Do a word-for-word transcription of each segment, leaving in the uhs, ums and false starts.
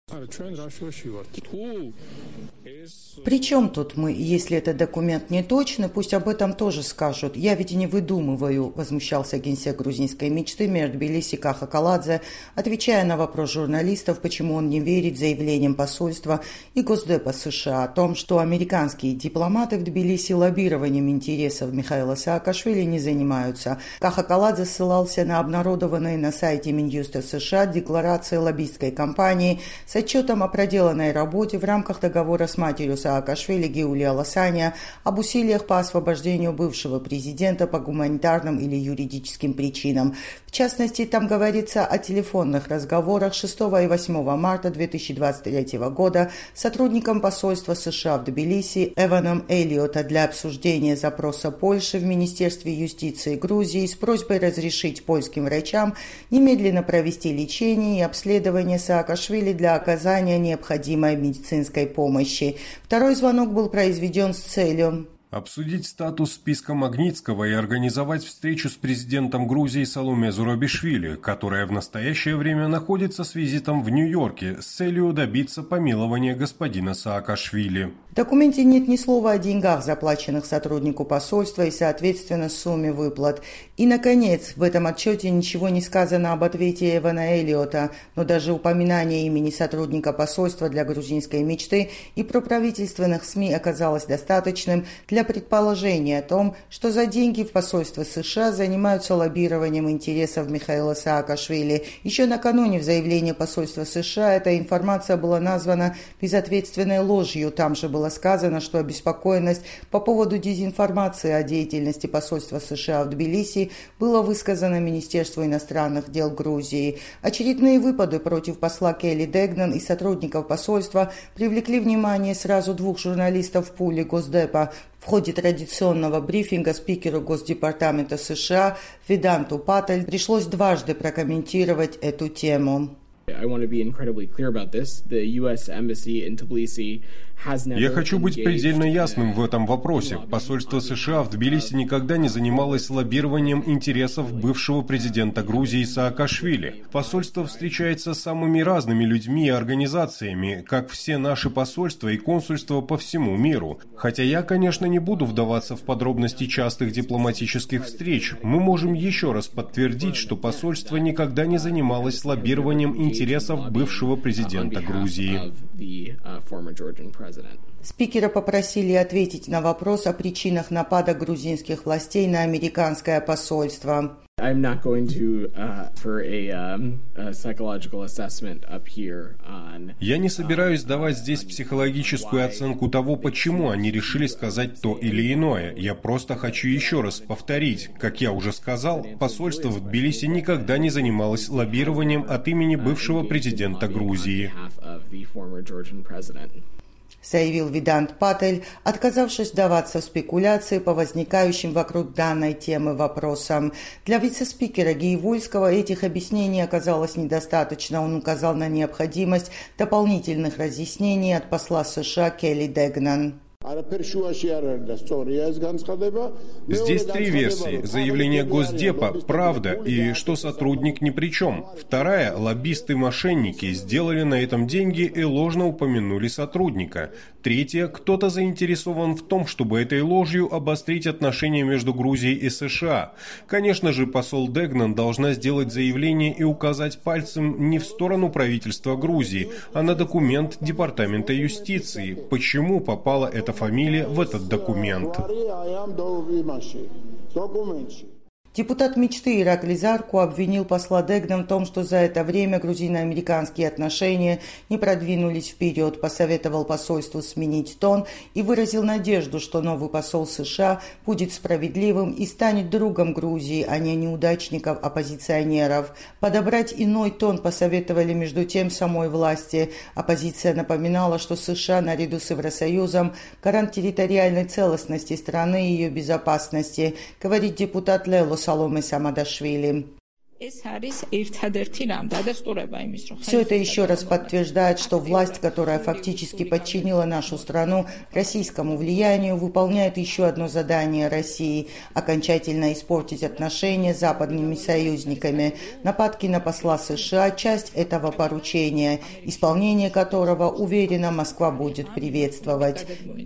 Причем тут мы, если этот документ не точный, пусть об этом тоже скажут. Я ведь и не выдумываю, возмущался генсек грузинской мечты мэр Тбилиси Каха Каладзе, отвечая на вопрос журналистов, почему он не верит заявлениям посольства и Госдепа США о том, что американские дипломаты в Тбилиси лоббированием интересов Михаила Саакашвили не занимаются. Каха Каладзе ссылался на обнародованные на сайте Минюста США декларации лоббистской компании с отчетом о проделанной работе в рамках договора с матерью Саакашвили Геулия Ласания об усилиях по освобождению бывшего президента по гуманитарным или юридическим причинам. В частности, там говорится о телефонных разговорах шестого и восьмого марта две тысячи двадцать третьего года с сотрудником посольства США в Тбилиси Эваном Эллиота для обсуждения запроса Польши в Министерстве юстиции Грузии с просьбой разрешить польским врачам немедленно провести лечение и обследование Саакашвили для оказания необходимой медицинской помощи. Второй звонок был произведен с целью обсудить статус списка Магнитского и организовать встречу с президентом Грузии Саломе Зурабишвили, которая в настоящее время находится с визитом в Нью-Йорке с целью добиться помилования господина Саакашвили. В документе нет ни слова о деньгах, заплаченных сотруднику посольства и, соответственно, сумме выплат. И, наконец, в этом отчете ничего не сказано об ответе Эвана Эллиота, но даже упоминание имени сотрудника посольства для грузинской мечты и проправительственных СМИ оказалось достаточным для предположения о том, что за деньги в посольстве США занимаются лоббированием интересов Михаила Саакашвили. Еще накануне в заявлении посольства США эта информация была названа безответственной ложью. Там же было сказано, что обеспокоенность по поводу дезинформации о деятельности посольства США в Тбилиси было высказано Министерству иностранных дел Грузии. Очередные выпады против посла Келли Дегнан и сотрудников посольства привлекли внимание сразу двух журналистов в пуле Госдепа. В ходе традиционного брифинга спикеру Госдепартамента США Веданту Патель пришлось дважды прокомментировать эту тему. Я хочу быть предельно ясным в этом вопросе. Посольство США в Тбилиси никогда не занималось лоббированием интересов бывшего президента Грузии Саакашвили. Посольство встречается с самыми разными людьми и организациями, как все наши посольства и консульства по всему миру. Хотя я, конечно, не буду вдаваться в подробности частых дипломатических встреч, мы можем еще раз подтвердить, что посольство никогда не занималось лоббированием интересов бывшего президента Грузии. Спикера попросили ответить на вопрос о причинах напада грузинских властей на американское посольство. Я не собираюсь давать здесь психологическую оценку того, почему они решили сказать то или иное. Я просто хочу еще раз повторить. Как я уже сказал, посольство в Тбилиси никогда не занималось лоббированием от имени бывшего президента Грузии. Заявил Ведант Патель, отказавшись вдаваться в спекуляции по возникающим вокруг данной темы вопросам. Для вице-спикера Гейвульского этих объяснений оказалось недостаточно. Он указал на необходимость дополнительных разъяснений от посла США Келли Дегнан. Здесь три версии. Заявление Госдепа – правда, и что сотрудник ни при чем. Вторая – лоббисты-мошенники сделали на этом деньги и ложно упомянули сотрудника. Третья – кто-то заинтересован в том, чтобы этой ложью обострить отношения между Грузией и США. Конечно же, посол Дегнан должна сделать заявление и указать пальцем не в сторону правительства Грузии, а на документ Департамента юстиции. Почему попала эта фамилия в этот документ? Депутат мечты Иракли Зарку обвинил посла Дегнан в том, что за это время грузино-американские отношения не продвинулись вперед, посоветовал посольству сменить тон и выразил надежду, что новый посол США будет справедливым и станет другом Грузии, а не неудачников-оппозиционеров. Подобрать иной тон посоветовали между тем самой власти. Оппозиция напоминала, что США наряду с Евросоюзом гарант территориальной целостности страны и ее безопасности, говорит депутат Лело Саломе Самадашвили. Все это еще раз подтверждает, что власть, которая фактически подчинила нашу страну российскому влиянию, выполняет еще одно задание России – окончательно испортить отношения с западными союзниками. Нападки на посла США – часть этого поручения, исполнение которого, уверена, Москва будет приветствовать.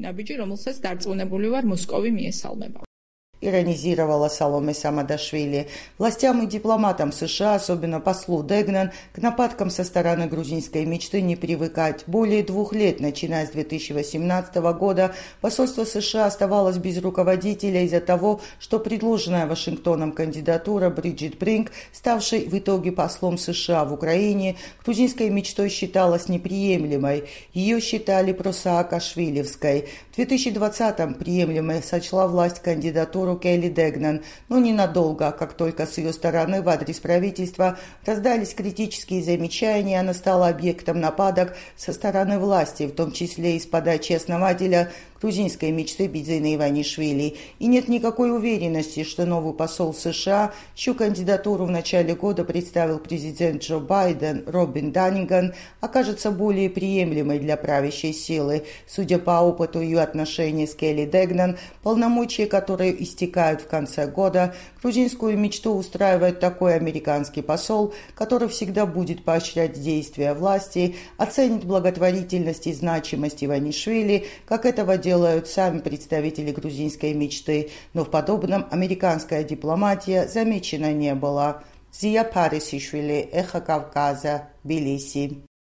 Иронизировала Саломе Самадашвили. Властям и дипломатам США, особенно послу Дегнан, к нападкам со стороны грузинской мечты не привыкать. Более двух лет, начиная с две тысячи восемнадцатого года, посольство США оставалось без руководителя из-за того, что предложенная Вашингтоном кандидатура Бриджит Бринк, ставшей в итоге послом США в Украине, грузинской мечтой считалась неприемлемой. Ее считали просаакашвилевской. В две тысячи двадцатом приемлемой сочла власть кандидатуру Келли Дегнан, но ненадолго, как только с ее стороны в адрес правительства раздались критические замечания, она стала объектом нападок со стороны власти, в том числе из подачи основателя грузинской мечты Бидзина Иванишвили. И нет никакой уверенности, что новый посол США, чью кандидатуру в начале года представил президент Джо Байден, Робин Данниган, окажется более приемлемой для правящей силы. Судя по опыту ее отношений с Келли Дегнан, полномочия, которые истекают в конце года, грузинскую мечту устраивает такой американский посол, который всегда будет поощрять действия власти, оценит благотворительность и значимость Иванишвили, как этого делает делают сами представители грузинской мечты, но в подобном американская дипломатия замечена не была. Зия Парисишвили, Эхо Кавказа, Тбилиси.